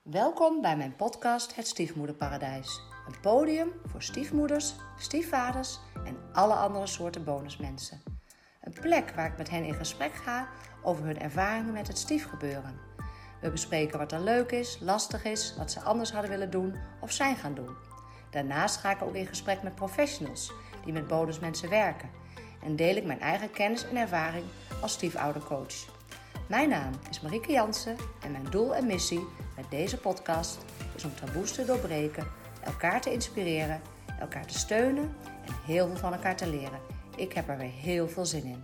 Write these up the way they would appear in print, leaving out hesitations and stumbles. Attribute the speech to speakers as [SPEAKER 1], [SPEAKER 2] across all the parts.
[SPEAKER 1] Welkom bij mijn podcast Het Stiefmoederparadijs. Een podium voor stiefmoeders, stiefvaders en alle andere soorten bonusmensen. Een plek waar ik met hen in gesprek ga over hun ervaringen met het stiefgebeuren. We bespreken wat er leuk is, lastig is, wat ze anders hadden willen doen of zijn gaan doen. Daarnaast ga ik ook in gesprek met professionals die met bonusmensen werken. En deel ik mijn eigen kennis en ervaring als stiefoudercoach. Mijn naam is Marieke Jansen en mijn doel en missie met deze podcast is om taboes te doorbreken, elkaar te inspireren, elkaar te steunen en heel veel van elkaar te leren. Ik heb er weer heel veel zin in.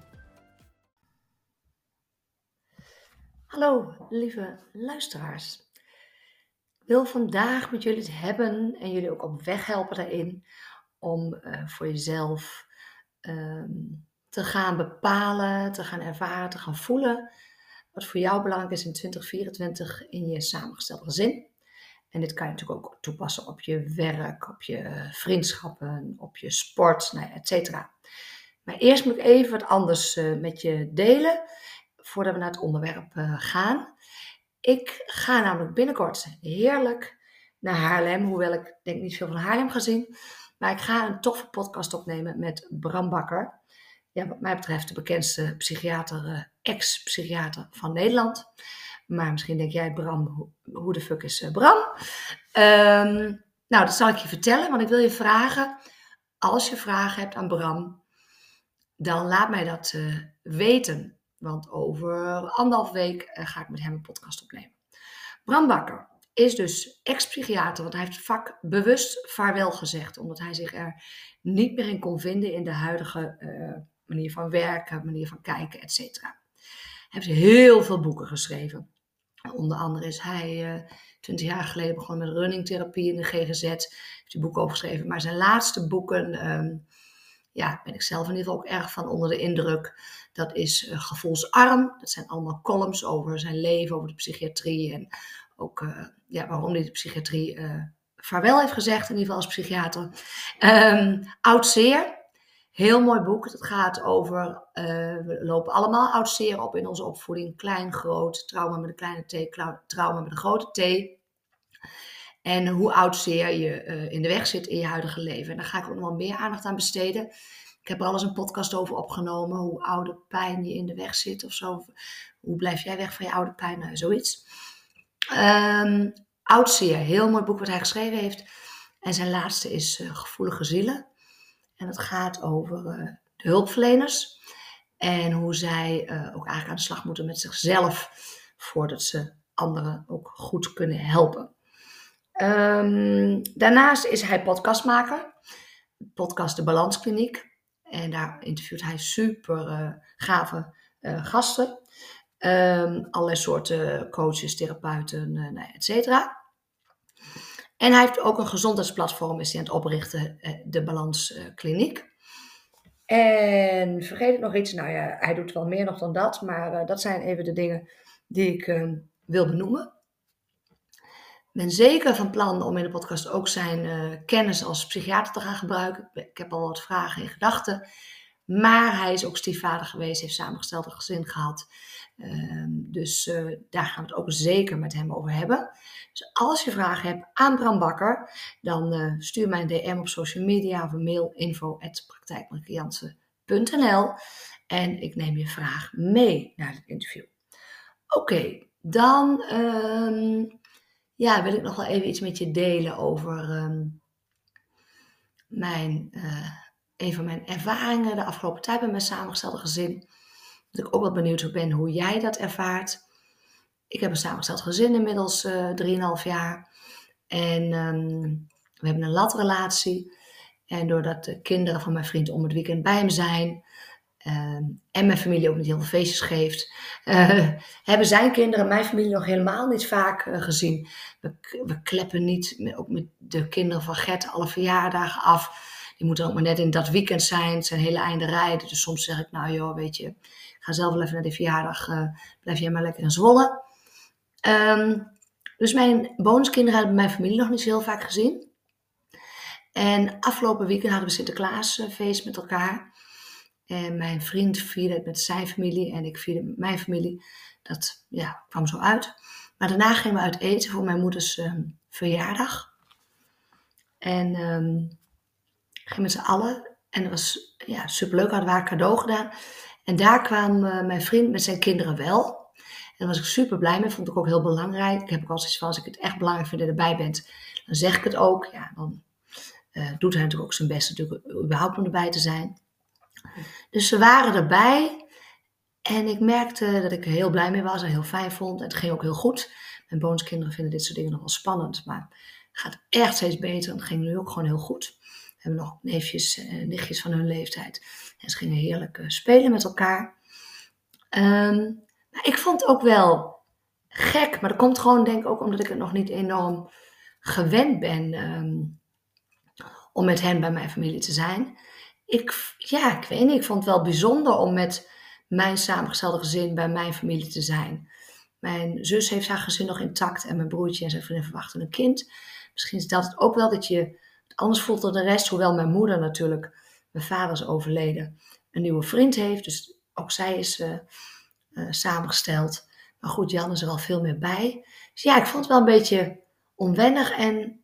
[SPEAKER 1] Hallo lieve luisteraars. Ik wil vandaag met jullie het hebben en jullie ook op weg helpen daarin om voor jezelf te gaan bepalen, te gaan ervaren, te gaan voelen wat voor jou belangrijk is in 2024 in je samengestelde gezin. En dit kan je natuurlijk ook toepassen op je werk, op je vriendschappen, op je sport, et cetera. Maar eerst moet ik even wat anders met je delen voordat we naar het onderwerp gaan. Ik ga namelijk binnenkort heerlijk naar Haarlem, hoewel ik denk niet veel van Haarlem ga zien. Maar ik ga een toffe podcast opnemen met Bram Bakker. Ja, wat mij betreft de bekendste psychiater, ex-psychiater van Nederland. Maar misschien denk jij, Bram, hoe de fuck is Bram? Nou, dat zal ik je vertellen, want ik wil je vragen. Als je vragen hebt aan Bram, dan laat mij dat weten. Want over 1,5 week ga ik met hem een podcast opnemen. Bram Bakker is dus ex-psychiater, want hij heeft het vak bewust vaarwel gezegd. Omdat hij zich er niet meer in kon vinden in de huidige manier van werken, manier van kijken, et cetera. Hij heeft heel veel boeken geschreven. Onder andere is hij 20 jaar geleden begonnen met runningtherapie in de GGZ. Heeft hij boeken over geschreven. Maar zijn laatste boeken, ben ik zelf in ieder geval ook erg van onder de indruk. Dat is Gevoelsarm. Dat zijn allemaal columns over zijn leven, over de psychiatrie. En ook waarom hij de psychiatrie vaarwel heeft gezegd, in ieder geval als psychiater. Oud Zeer. Heel mooi boek. Het gaat over, we lopen allemaal oud zeer op in onze opvoeding. Klein, groot, trauma met een kleine T, trauma met een grote T. En hoe oud zeer je in de weg zit in je huidige leven. En daar ga ik ook nog wel meer aandacht aan besteden. Ik heb er al eens een podcast over opgenomen. Hoe oude pijn je in de weg zit of zo. Hoe blijf jij weg van je oude pijn? Zoiets. Oud zeer. Heel mooi boek wat hij geschreven heeft. En zijn laatste is Gevoelige Zielen. En het gaat over de hulpverleners en hoe zij ook eigenlijk aan de slag moeten met zichzelf voordat ze anderen ook goed kunnen helpen. Daarnaast is hij podcastmaker, podcast De Balanskliniek. En daar interviewt hij super gave gasten. Allerlei soorten coaches, therapeuten, et cetera. En hij heeft ook een gezondheidsplatform, is hij aan het oprichten, de Balanskliniek. En vergeet ik nog iets? Nou ja, hij doet wel meer nog dan dat, maar dat zijn even de dingen die ik wil benoemen. Ik ben zeker van plan om in de podcast ook zijn kennis als psychiater te gaan gebruiken. Ik heb al wat vragen in gedachten. Maar hij is ook stiefvader geweest, heeft samengesteld gezin gehad. Dus daar gaan we het ook zeker met hem over hebben. Dus als je vragen hebt aan Bram Bakker, dan stuur mij een DM op social media of een mail info@praktijkmariekejansen.nl en ik neem je vraag mee naar het interview. Oké, dan wil ik nog wel even iets met je delen over een van mijn ervaringen de afgelopen tijd bij mijn samengestelde gezin. Dat ik ook wel benieuwd ben hoe jij dat ervaart. Ik heb een samengesteld gezin inmiddels 3,5 jaar. En we hebben een latrelatie. En doordat de kinderen van mijn vriend om het weekend bij hem zijn. En mijn familie ook niet heel veel feestjes geeft. Hebben zijn kinderen mijn familie nog helemaal niet vaak gezien. We kleppen niet, ook met de kinderen van Gert, alle verjaardagen af. Die moeten ook maar net in dat weekend zijn. Het zijn hele einde rijden. Dus soms zeg ik, nou joh, weet je, ga zelf wel even naar die verjaardag. Blijf jij maar lekker in Zwolle. Dus mijn bonuskinderen hebben mijn familie nog niet zo heel vaak gezien. En afgelopen weekend hadden we Sinterklaasfeest met elkaar. En mijn vriend vierde het met zijn familie en ik vierde het met mijn familie. Dat kwam zo uit. Maar daarna gingen we uit eten voor mijn moeders verjaardag. En gingen met z'n allen. En dat was superleuk, hadden we haar cadeau gedaan. En daar kwam mijn vriend met zijn kinderen wel. En daar was ik super blij mee, vond ik ook heel belangrijk. Ik heb ook altijd van, als ik het echt belangrijk vind dat je erbij bent, dan zeg ik het ook. Ja, dan doet hij natuurlijk ook zijn best natuurlijk überhaupt om erbij te zijn. Dus ze waren erbij. En ik merkte dat ik er heel blij mee was en heel fijn vond. En het ging ook heel goed. Mijn bonuskinderen vinden dit soort dingen nog wel spannend. Maar het gaat echt steeds beter. En het ging nu ook gewoon heel goed. We hebben nog neefjes en nichtjes van hun leeftijd. En ze gingen heerlijk spelen met elkaar. Maar ik vond het ook wel gek. Maar dat komt gewoon denk ik ook omdat ik het nog niet enorm gewend ben om met hen bij mijn familie te zijn. Ik weet niet. Ik vond het wel bijzonder om met mijn samengestelde gezin bij mijn familie te zijn. Mijn zus heeft haar gezin nog intact en mijn broertje en zijn vriendin verwachten een kind. Misschien is dat het ook wel dat je het anders voelt dan de rest. Hoewel mijn moeder natuurlijk, mijn vader is overleden, een nieuwe vriend heeft. Dus ook zij is samengesteld. Maar goed, Jan is er al veel meer bij. Dus ja, ik vond het wel een beetje onwennig en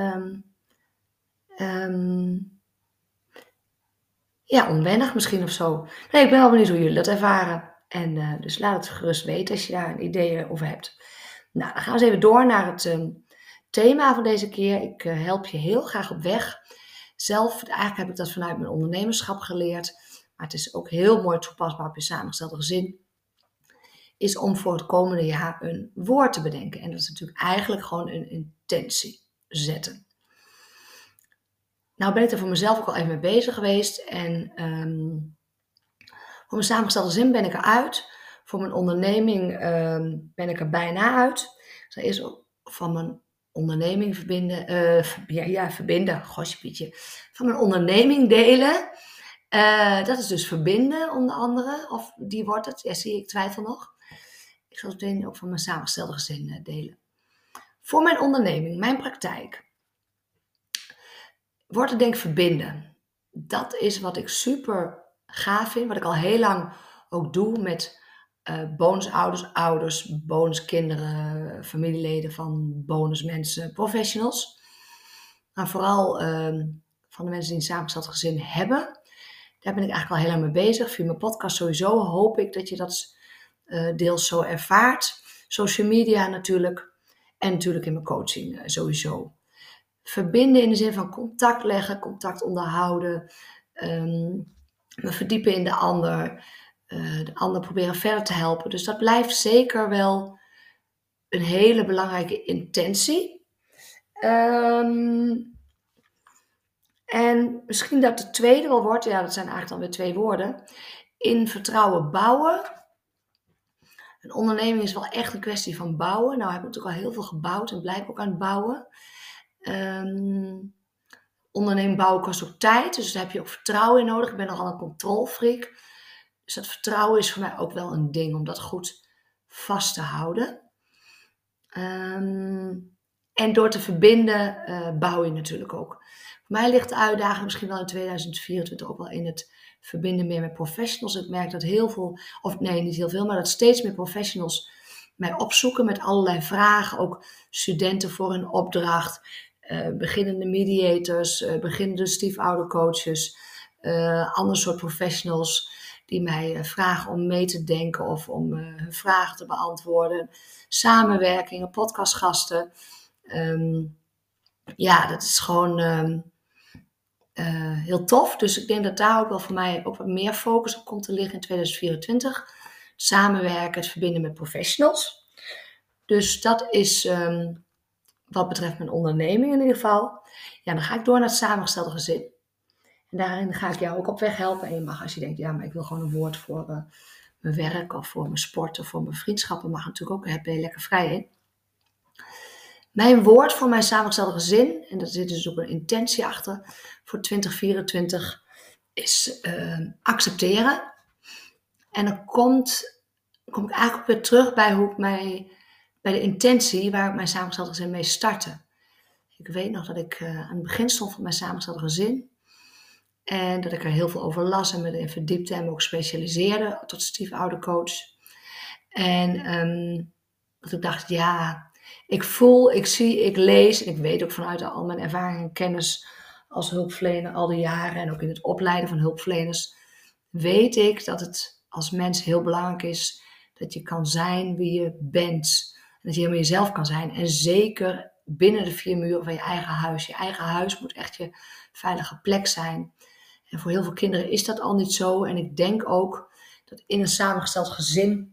[SPEAKER 1] onwennig misschien of zo. Nee, ik ben wel benieuwd hoe jullie dat ervaren. En dus laat het gerust weten als je daar een idee over hebt. Nou, dan gaan we eens even door naar het thema van deze keer. Ik help je heel graag op weg. Zelf, eigenlijk heb ik dat vanuit mijn ondernemerschap geleerd. Maar het is ook heel mooi toepasbaar op je samengestelde gezin. Is om voor het komende jaar een woord te bedenken. En dat is natuurlijk eigenlijk gewoon een intentie zetten. Nou ben ik er voor mezelf ook al even mee bezig geweest. En voor mijn samengestelde zin ben ik eruit. Voor mijn onderneming ben ik er bijna uit. Ik zal eerst van mijn onderneming verbinden. Gosje Pietje. Van mijn onderneming delen. Dat is dus verbinden, onder andere. Of die wordt het. Ja, zie ik twijfel nog. Ik zal het meteen ook van mijn samengestelde gezin delen. Voor mijn onderneming, mijn praktijk, wordt het denk ik verbinden. Dat is wat ik super gaaf vind. Wat ik al heel lang ook doe met bonusouders, ouders, bonuskinderen, familieleden van bonusmensen, professionals. Maar vooral van de mensen die een samengesteld gezin hebben. Daar ben ik eigenlijk al heel lang mee bezig. Via mijn podcast sowieso hoop ik dat je dat deels zo ervaart. Social media natuurlijk. En natuurlijk in mijn coaching sowieso. Verbinden in de zin van contact leggen, contact onderhouden. Me verdiepen in de ander proberen verder te helpen. Dus dat blijft zeker wel een hele belangrijke intentie. En misschien dat de tweede wel wordt, ja, dat zijn eigenlijk dan weer 2 woorden. In vertrouwen bouwen. Een onderneming is wel echt een kwestie van bouwen. Nou heb ik natuurlijk al heel veel gebouwd en blijf ook aan het bouwen. Onderneming bouwen kost ook tijd, dus daar heb je ook vertrouwen in nodig. Ik ben nogal een controlfreak. Dus dat vertrouwen is voor mij ook wel een ding om dat goed vast te houden. En door te verbinden bouw je natuurlijk ook. Voor mij ligt de uitdaging misschien wel in 2024 ook wel in het verbinden meer met professionals. Ik merk dat heel veel, of nee, niet heel veel, maar dat steeds meer professionals mij opzoeken met allerlei vragen. Ook studenten voor hun opdracht, beginnende mediators, beginnende stiefoudercoaches, ander soort professionals die mij vragen om mee te denken of om hun vragen te beantwoorden. Samenwerkingen, podcastgasten. Dat is gewoon heel tof. Dus ik denk dat daar ook wel voor mij ook wat meer focus op komt te liggen in 2024. Samenwerken, het verbinden met professionals. Dus dat is wat betreft mijn onderneming in ieder geval. Ja, dan ga ik door naar het samengestelde gezin. En daarin ga ik jou ook op weg helpen. En je mag, als je denkt, ja, maar ik wil gewoon een woord voor mijn werk of voor mijn sport of voor mijn vriendschappen, mag natuurlijk ook, daar ben je lekker vrij in. Mijn woord voor mijn samengestelde gezin, en daar zit dus ook een intentie achter voor 2024, is accepteren. En dan kom ik eigenlijk ook weer terug bij bij de intentie waar ik mijn samengestelde gezin mee startte. Ik weet nog dat ik aan het begin stond van mijn samengestelde gezin. En dat ik er heel veel over las en me erin verdiepte en me ook specialiseerde tot stiefoudercoach. En Dat ik dacht, ja, ik voel, ik zie, ik lees. En ik weet ook vanuit al mijn ervaring en kennis als hulpverlener al die jaren. En ook in het opleiden van hulpverleners. Weet ik dat het als mens heel belangrijk is dat je kan zijn wie je bent. En dat je helemaal jezelf kan zijn. En zeker binnen de 4 muren van je eigen huis. Je eigen huis moet echt je veilige plek zijn. En voor heel veel kinderen is dat al niet zo. En ik denk ook dat in een samengesteld gezin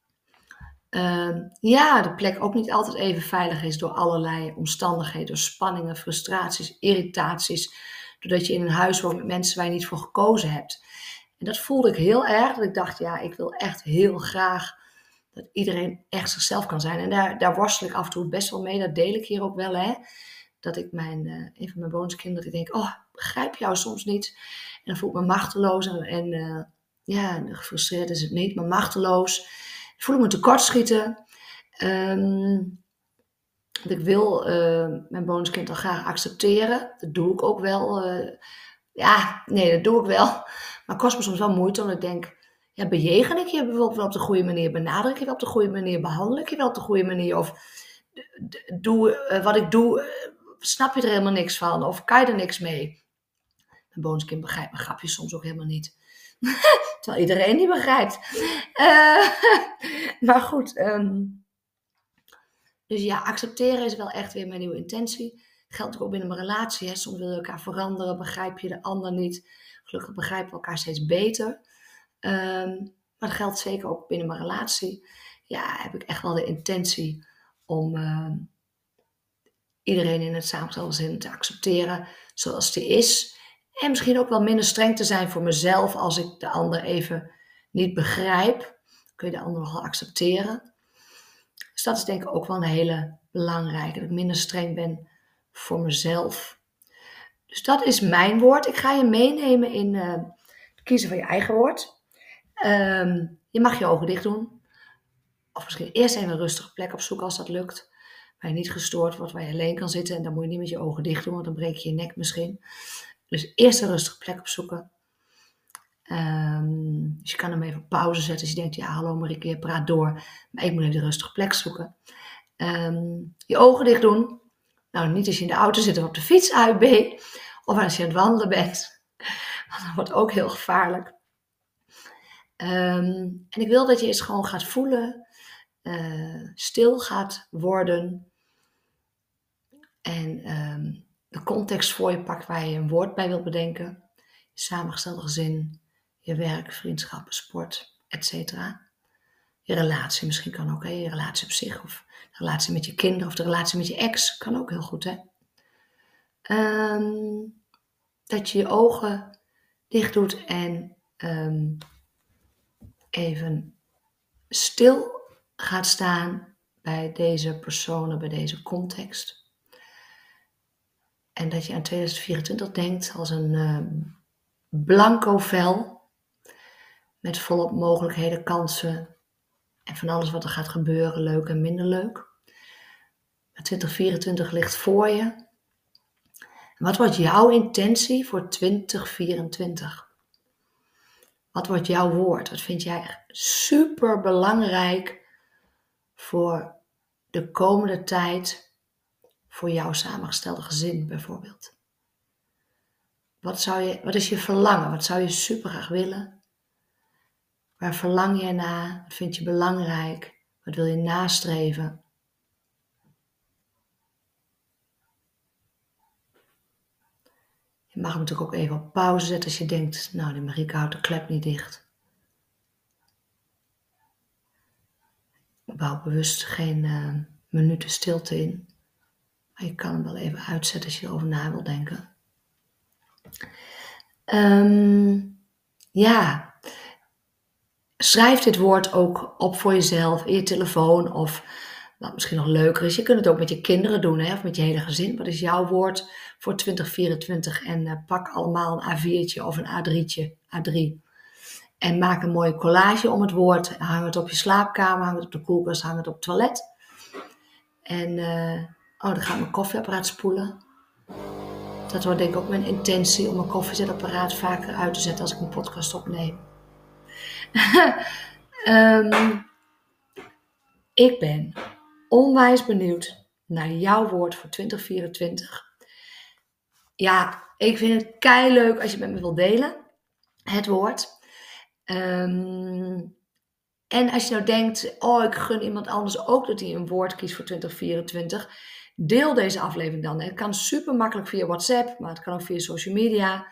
[SPEAKER 1] de plek ook niet altijd even veilig is door allerlei omstandigheden, door spanningen, frustraties, irritaties. Doordat je in een huis woont met mensen waar je niet voor gekozen hebt. En dat voelde ik heel erg. Dat ik dacht, ja, ik wil echt heel graag dat iedereen echt zichzelf kan zijn. En daar worstel ik af en toe best wel mee. Dat deel ik hier ook wel, hè. Dat ik een van mijn bonuskinderen, dat ik denk, oh, begrijp jou soms niet. En dan voel ik me machteloos en gefrustreerd is het niet, maar machteloos. Dan voel ik me tekortschieten. Dat ik wil mijn bonuskind al graag accepteren. Dat doe ik ook wel. Dat doe ik wel. Maar het kost me soms wel moeite, omdat ik denk, ja, bejegen ik je bijvoorbeeld wel op de goede manier? Benader ik je wel op de goede manier? Behandel ik je wel op de goede manier? Of wat ik doe, snap je er helemaal niks van? Of kan je er niks mee? Mijn bonuskind begrijpt mijn grapjes soms ook helemaal niet. Terwijl iedereen die begrijpt. Maar goed. Dus ja, accepteren is wel echt weer mijn nieuwe intentie. Geldt ook binnen mijn relatie. Hè. Soms wil je elkaar veranderen. Begrijp je de ander niet. Gelukkig begrijpen we elkaar steeds beter. Maar dat geldt zeker ook binnen mijn relatie. Ja, heb ik echt wel de intentie om iedereen in het samengestelde gezin te accepteren zoals die is. En misschien ook wel minder streng te zijn voor mezelf als ik de ander even niet begrijp. Kun je de ander nogal accepteren. Dus dat is denk ik ook wel een hele belangrijke. Dat ik minder streng ben voor mezelf. Dus dat is mijn woord. Ik ga je meenemen in het kiezen van je eigen woord. Je mag je ogen dicht doen. Of misschien eerst even een rustige plek opzoeken als dat lukt. Waar je niet gestoord wordt, waar je alleen kan zitten. En dan moet je niet met je ogen dicht doen, want dan breek je je nek misschien. Dus eerst een rustige plek opzoeken. Dus je kan hem even op pauze zetten als je denkt, ja hallo Marieke, je praat door. Maar ik moet even een rustige plek zoeken. Je ogen dicht doen. Nou, niet als je in de auto zit of op de fiets, AUB. Of als je aan het wandelen bent. Want dat wordt ook heel gevaarlijk. En ik wil dat je eens gewoon gaat voelen. Stil gaat worden. En de context voor je pakt waar je een woord bij wilt bedenken. Je samengestelde gezin. Je werk, vriendschappen, sport, etc. Je relatie misschien kan ook. Hè? Je relatie op zich. Of de relatie met je kinderen. Of de relatie met je ex. Kan ook heel goed. Hè? Dat je je ogen dicht doet. En even stil gaat staan. Bij deze personen. Bij deze context. En dat je aan 2024 denkt. Als een blanco vel. Met volop mogelijkheden, kansen en van alles wat er gaat gebeuren, leuk en minder leuk. Maar 2024 ligt voor je. En wat wordt jouw intentie voor 2024? Wat wordt jouw woord? Wat vind jij super belangrijk voor de komende tijd, voor jouw samengestelde gezin bijvoorbeeld? Wat is je verlangen? Wat zou je super graag willen? Waar verlang je naar? Wat vind je belangrijk? Wat wil je nastreven? Je mag hem natuurlijk ook even op pauze zetten als je denkt, nou die Marieke houdt de klep niet dicht. Ik bouw bewust geen minuten stilte in. Maar je kan hem wel even uitzetten als je erover na wil denken. Schrijf dit woord ook op voor jezelf in je telefoon. Of wat misschien nog leuker is, je kunt het ook met je kinderen doen. Hè, of met je hele gezin. Wat is jouw woord voor 2024? En pak allemaal een A4'tje of een A3. En maak een mooie collage om het woord. Hang het op je slaapkamer, hang het op de koelkast, hang het op het toilet. En dan gaat mijn koffieapparaat spoelen. Dat wordt denk ik ook mijn intentie om mijn koffiezetapparaat vaker uit te zetten als ik een podcast opneem. Ik ben onwijs benieuwd naar jouw woord voor 2024. Ja, ik vind het keileuk als je met me wilt delen, het woord. En als je nou denkt, ik gun iemand anders ook dat hij een woord kiest voor 2024. Deel deze aflevering dan. Het kan super makkelijk via WhatsApp, maar het kan ook via social media.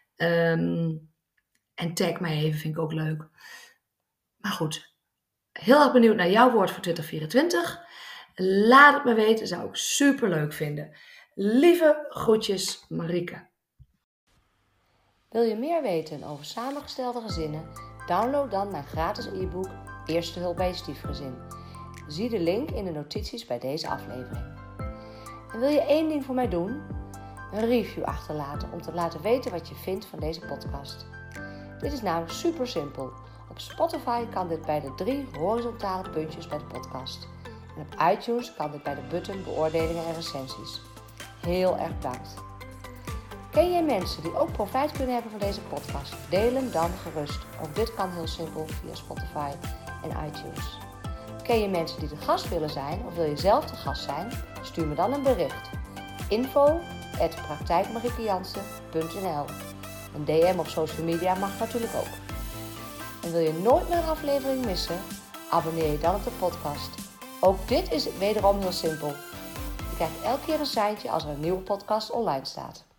[SPEAKER 1] En tag mij even, vind ik ook leuk. Maar goed, heel erg benieuwd naar jouw woord voor 2024. Laat het me weten, zou ik super leuk vinden. Lieve groetjes, Marieke.
[SPEAKER 2] Wil je meer weten over samengestelde gezinnen? Download dan mijn gratis e-book Eerste hulp bij je stiefgezin. Zie de link in de notities bij deze aflevering. En wil je één ding voor mij doen? Een review achterlaten om te laten weten wat je vindt van deze podcast. Dit is namelijk super simpel. Op Spotify kan dit bij de 3 horizontale puntjes bij de podcast. En op iTunes kan dit bij de button beoordelingen en recensies. Heel erg bedankt. Ken jij mensen die ook profijt kunnen hebben van deze podcast? Deel hem dan gerust. Ook dit kan heel simpel via Spotify en iTunes. Ken je mensen die de gast willen zijn of wil je zelf de gast zijn? Stuur me dan een bericht. info@praktijkmariekejansen.nl. Een DM op social media mag natuurlijk ook. En wil je nooit meer een aflevering missen? Abonneer je dan op de podcast. Ook dit is wederom heel simpel. Je krijgt elke keer een seintje als er een nieuwe podcast online staat.